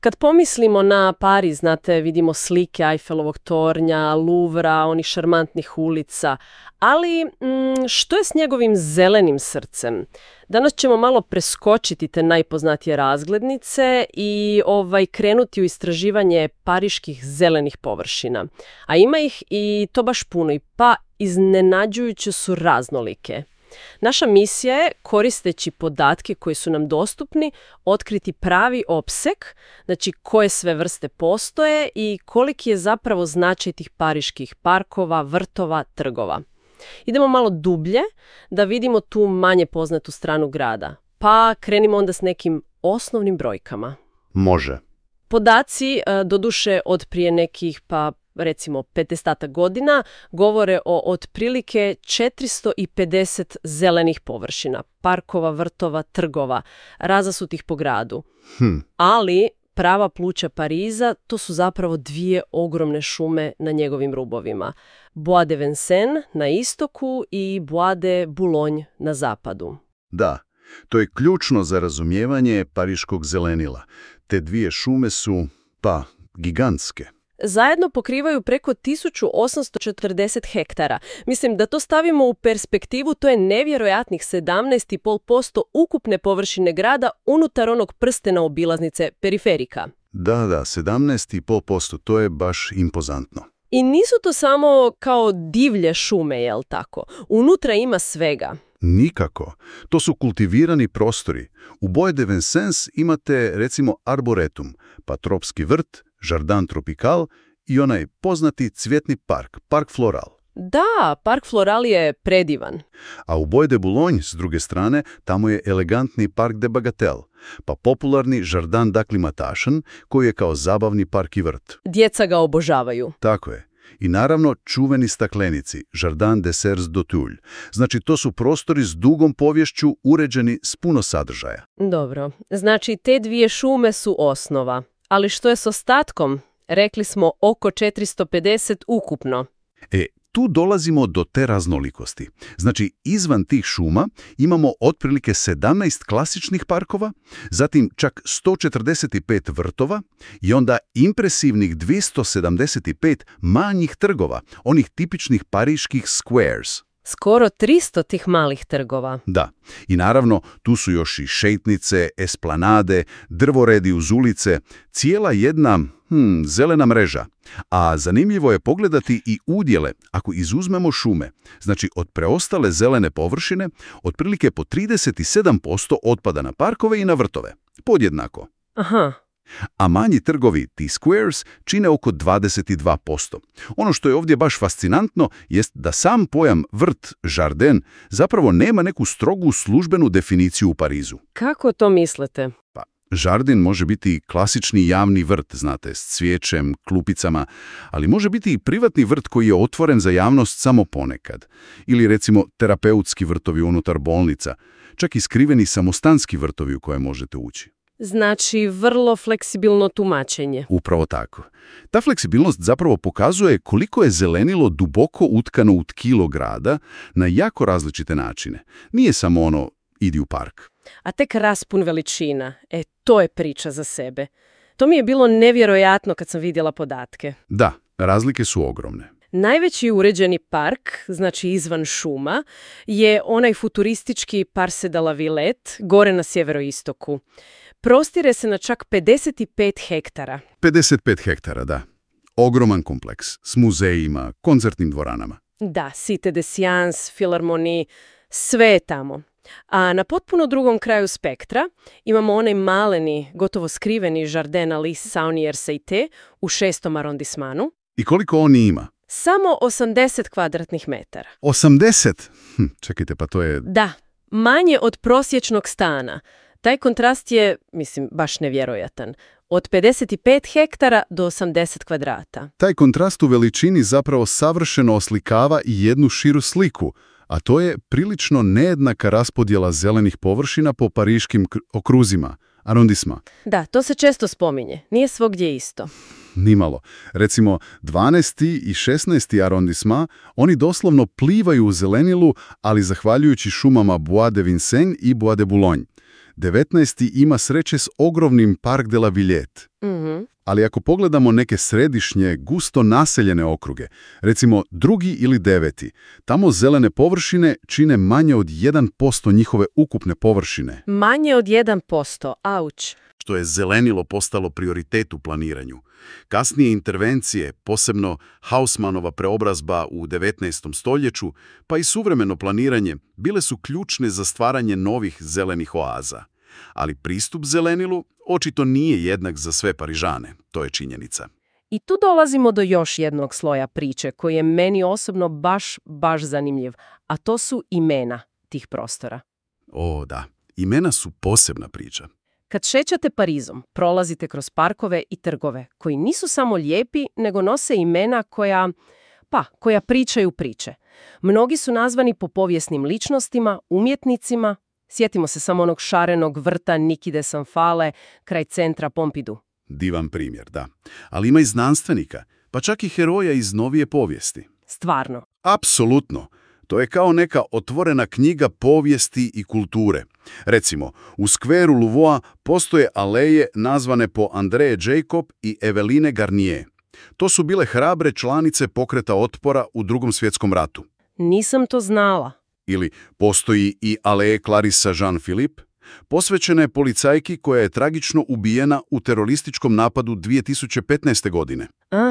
Kad pomislimo na Pariz, znate, vidimo slike Eiffelovog tornja, Louvra, onih šarmantnih ulica, ali što je s njegovim zelenim srcem? Danas ćemo malo preskočiti te najpoznatije razglednice i krenuti u istraživanje pariških zelenih površina. A ima ih i to baš puno, pa iznenađujuće su raznolike. Naša misija je, koristeći podatke koji su nam dostupni, otkriti pravi opseg, znači koje sve vrste postoje i koliki je zapravo značaj tih pariških parkova, vrtova, trgova. Idemo malo dublje da vidimo tu manje poznatu stranu grada, pa krenimo onda s nekim osnovnim brojkama. Može. Podaci, doduše od prije nekih, pa recimo 50 godina, govore o otprilike 450 zelenih površina, parkova, vrtova, trgova, razasutih po gradu. Ali prava pluća Pariza, to su zapravo dvije ogromne šume na njegovim rubovima. Bois de Vincennes na istoku i Bois de Boulogne na zapadu. Da, to je ključno za razumijevanje pariškog zelenila. Te dvije šume su, gigantske. Zajedno pokrivaju preko 1840 hektara. Mislim, da to stavimo u perspektivu, to je nevjerojatnih 17,5% ukupne površine grada unutar onog prstena obilaznice periferika. Da, 17,5%, to je baš impozantno. I nisu to samo kao divlje šume, jel tako? Unutra ima svega. Nikako. To su kultivirani prostori. U Bois de Vincennes imate, recimo, arboretum, pa tropski vrt, Jardin Tropical i onaj poznati cvjetni park, Park Floral. Da, Park Floral je predivan. A u Bois de Boulogne, s druge strane, tamo je elegantni Park de Bagatelle, pa popularni Jardin d'Acclimatation, koji je kao zabavni park i vrt. Djeca ga obožavaju. Tako je. I naravno čuveni staklenici, Jardin des Serres d'Auteuil. Znači, to su prostori s dugom poviješću, uređeni s puno sadržaja. Dobro, znači te dvije šume su osnova. Ali što je s ostatkom? Rekli smo oko 450 ukupno. Tu dolazimo do te raznolikosti. Znači, izvan tih šuma imamo otprilike 17 klasičnih parkova, zatim čak 145 vrtova i onda impresivnih 275 manjih trgova, onih tipičnih pariških squares. Skoro 300 tih malih trgova. Da. I naravno, tu su još i šetnice, esplanade, drvoredi uz ulice, cijela jedna zelena mreža. A zanimljivo je pogledati i udjele ako izuzmemo šume. Znači, od preostale zelene površine, otprilike po 37% otpada na parkove i na vrtove. Podjednako. Aha. A manji trgovi, ti squares, čine oko 22%. Ono što je ovdje baš fascinantno jest da sam pojam vrt, jardin, zapravo nema neku strogu službenu definiciju u Parizu. Kako to mislite? Pa, jardin može biti klasični javni vrt, znate, s cvijećem, klupicama, ali može biti i privatni vrt koji je otvoren za javnost samo ponekad. Ili recimo terapeutski vrtovi unutar bolnica, čak i skriveni samostanski vrtovi u koje možete ući. Znači, vrlo fleksibilno tumačenje. Upravo tako. Ta fleksibilnost zapravo pokazuje koliko je zelenilo duboko utkano u tkilo grada na jako različite načine. Nije samo ono, idi u park. A tek raspun veličina, to je priča za sebe. To mi je bilo nevjerojatno kad sam vidjela podatke. Da, razlike su ogromne. Najveći uređeni park, znači izvan šuma, je onaj futuristički Parc de la Villette, gore na sjeveroistoku. Prostire se na čak 55 hektara. 55 hektara, da. Ogroman kompleks, s muzejima, koncertnim dvoranama. Da, Cité de Science, Filharmonie, sve je tamo. A na potpuno drugom kraju spektra imamo onaj maleni, gotovo skriveni Jardin Alice Saunier-Seité u 6. arondismanu. I koliko on ima? Samo 80 kvadratnih metara. 80? Čekajte, pa to je... Da, manje od prosječnog stana. Taj kontrast je, baš nevjerojatan. Od 55 hektara do 80 kvadrata. Taj kontrast u veličini zapravo savršeno oslikava i jednu širu sliku, a to je prilično nejednaka raspodjela zelenih površina po pariškim okruzima, arondisma. Da, to se često spominje. Nije svogdje isto. Nimalo. Recimo, 12. i 16. arondisma, oni doslovno plivaju u zelenilu, ali zahvaljujući šumama Bois de Vincennes i Bois de Boulogne. 19. ima sreće s ogromnim Parc de la Villette. Ali ako pogledamo neke središnje, gusto naseljene okruge, recimo 2. ili 9. tamo zelene površine čine manje od 1% njihove ukupne površine. Manje od 1%, auć. Što je zelenilo postalo prioritet u planiranju. Kasnije intervencije, posebno Haussmannova preobrazba u 19. stoljeću, pa i suvremeno planiranje, bile su ključne za stvaranje novih zelenih oaza. Ali pristup zelenilu očito nije jednak za sve Parižane, to je činjenica. I tu dolazimo do još jednog sloja priče koji je meni osobno baš zanimljiv, a to su imena tih prostora. O, da, imena su posebna priča. Kad šećate Parizom, prolazite kroz parkove i trgove, koji nisu samo lijepi, nego nose imena koja pričaju priče. Mnogi su nazvani po povijesnim ličnostima, umjetnicima. Sjetimo se samo onog šarenog vrta Niki de Saint-Phalle kraj centra Pompidou. Divan primjer, da. Ali ima i znanstvenika, pa čak i heroja iz novije povijesti. Stvarno. Apsolutno. To je kao neka otvorena knjiga povijesti i kulture. Recimo, u skveru Louvois postoje aleje nazvane po André Jacob i Eveline Garnier. To su bile hrabre članice pokreta otpora u Drugom svjetskom ratu. Nisam to znala. Ili postoji i aleje Clarissa Jean-Philippe, posvećena je policajki koja je tragično ubijena u terorističkom napadu 2015. godine.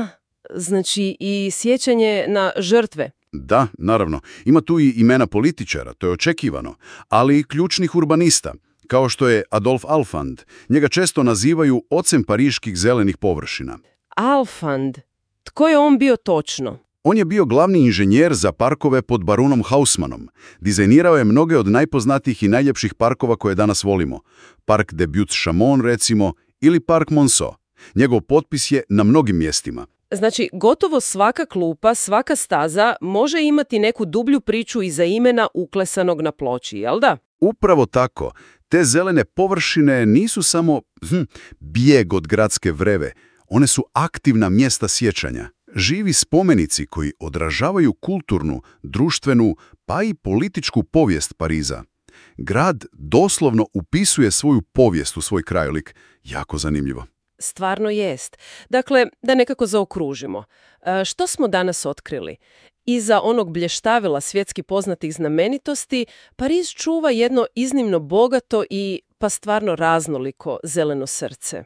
Znači i sjećanje na žrtve. Da, naravno. Ima tu i imena političara, to je očekivano, ali i ključnih urbanista, kao što je Adolphe Alphand. Njega često nazivaju ocem pariških zelenih površina. Alphand? Tko je on bio točno? On je bio glavni inženjer za parkove pod baronom Haussmannom. Dizajnirao je mnoge od najpoznatijih i najljepših parkova koje danas volimo. Park de Buttes-Chaumont, recimo, ili Park Monceau. Njegov potpis je na mnogim mjestima. Znači, gotovo svaka klupa, svaka staza može imati neku dublju priču iza imena uklesanog na ploči, jel da? Upravo tako. Te zelene površine nisu samo bijeg od gradske vreve. One su aktivna mjesta sjećanja. Živi spomenici koji odražavaju kulturnu, društvenu, pa i političku povijest Pariza. Grad doslovno upisuje svoju povijest u svoj krajolik. Jako zanimljivo. Stvarno jest. Dakle, da nekako zaokružimo. Što smo danas otkrili? Iza onog blještavila svjetski poznatih znamenitosti, Pariz čuva jedno iznimno bogato i pa stvarno raznoliko zeleno srce.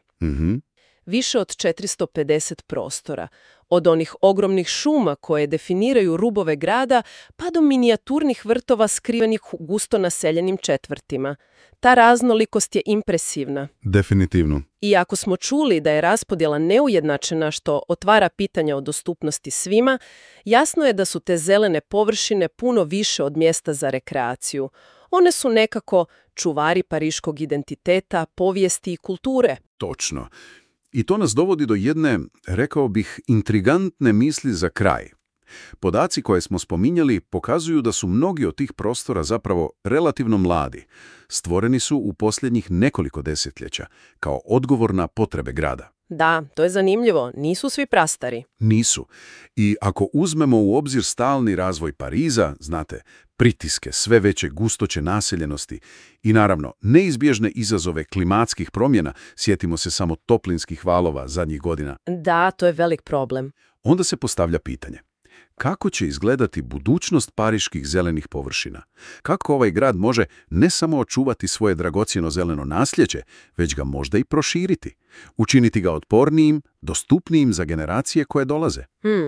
Više od 450 prostora, od onih ogromnih šuma koje definiraju rubove grada, pa do minijaturnih vrtova skrivenih u gusto naseljenim četvrtima. Ta raznolikost je impresivna. Definitivno. I ako smo čuli da je raspodjela neujednačena što otvara pitanja o dostupnosti svima, jasno je da su te zelene površine puno više od mjesta za rekreaciju. One su nekako čuvari pariškog identiteta, povijesti i kulture. Točno. I to nas dovodi do jedne, rekao bih, intrigantne misli za kraj. Podaci koje smo spominjali pokazuju da su mnogi od tih prostora zapravo relativno mladi. Stvoreni su u posljednjih nekoliko desetljeća, kao odgovor na potrebe grada. Da, to je zanimljivo. Nisu svi prastari. Nisu. I ako uzmemo u obzir stalni razvoj Pariza, znate, pritiske, sve veće gustoće naseljenosti i naravno neizbježne izazove klimatskih promjena, sjetimo se samo toplinskih valova zadnjih godina. Da, to je velik problem. Onda se postavlja pitanje. Kako će izgledati budućnost pariških zelenih površina? Kako ovaj grad može ne samo očuvati svoje dragocjeno zeleno nasljeđe, već ga možda i proširiti? Učiniti ga otpornijim, dostupnijim za generacije koje dolaze?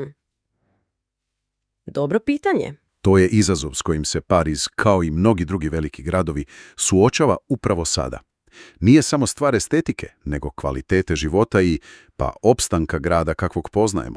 Dobro pitanje. To je izazov s kojim se Pariz, kao i mnogi drugi veliki gradovi, suočava upravo sada. Nije samo stvar estetike, nego kvalitete života i opstanka grada kakvog poznajemo.